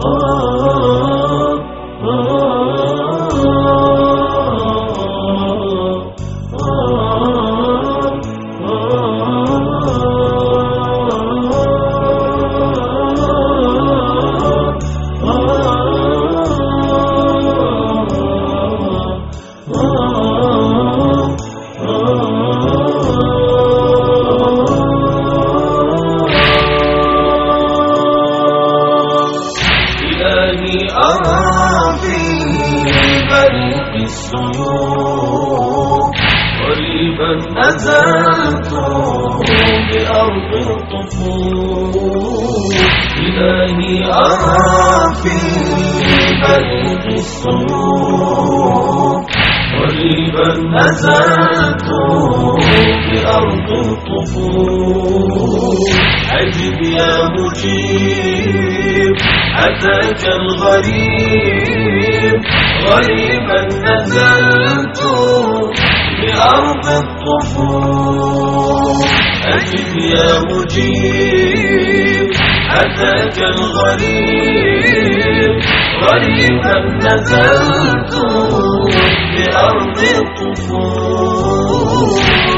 أرى في بريق السيوف قريبا نزلت بأرض الطفوف. إلهي أرى في بريق السيوف قريبا نزلت بأرض الطفوف. أجب يا مجيب أتاك الغريب غريبا نزلت بأرض الطفوف. أجب يا مجيب أتاك الغريب غريبا نزلت بأرض الطفوف.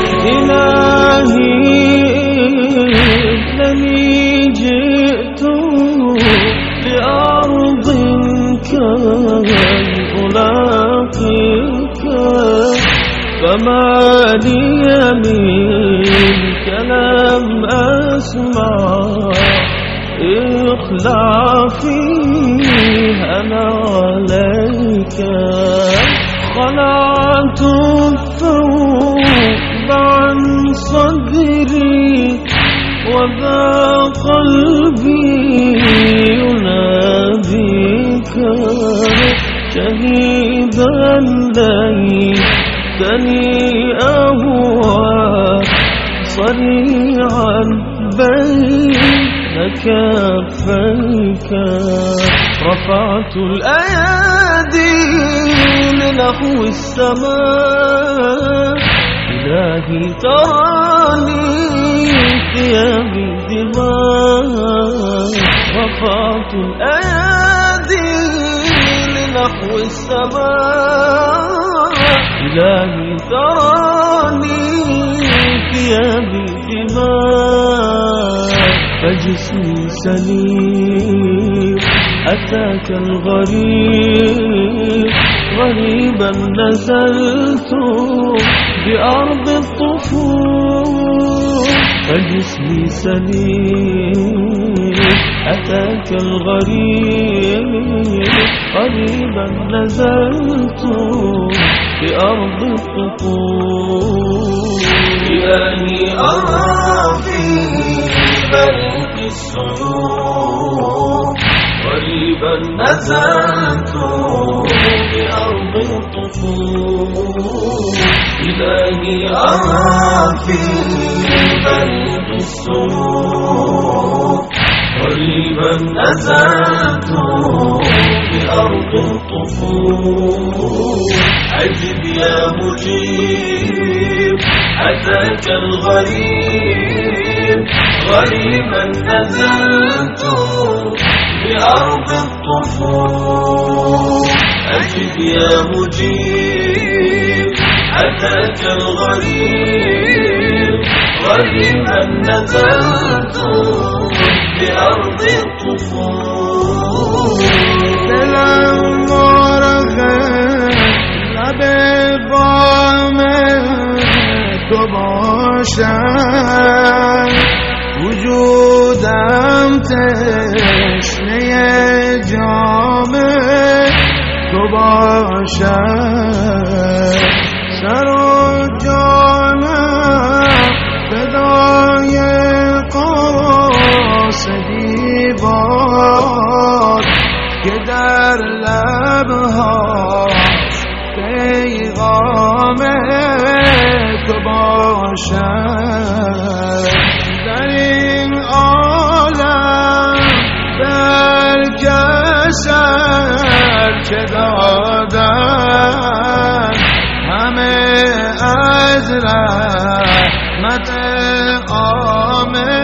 إلهي إنني جئت بأرض كان ألاقيك فما لي منك لم أسمع اخلع فيه أنا عليك. خلعت الثوب عن صدري وذا قلبي يناديك شهيدا ليتني أهوى صريعا بين كفيك. رفعت الأيادي لنحو السماء. إلهي تراني ثيابي دماء. رفعت الأيادي لنحو السماء. إلهي تراني ثيابي دماء. فجسمي سليم أتاك الغريب غريبا نزلت بأرض الطفوف. فجسمي سليم أتاك الغريب غريبا نزلت بأرض الطفوف. إلهي أرى في بريق السيوف قريبا نزلت بأرض الطفوف. إلهي أرى في بريق السيوف قريبا نزلت بأرض الطفوف. أجب يا مجيب أتاك الغريب غريبا نزلت بأرض الطفوف. أجب يا مجيب أتاك الغريب غريبا نزلت بأرض الطفوف. دلم مرغب لب بام تو باشد وجودم تشنه جام تو باشد. سر و جانم فدای قاصدی باد که در لبها پیغام تو باشد. در این عالم در جسد چه دادن همه از رحمت عامه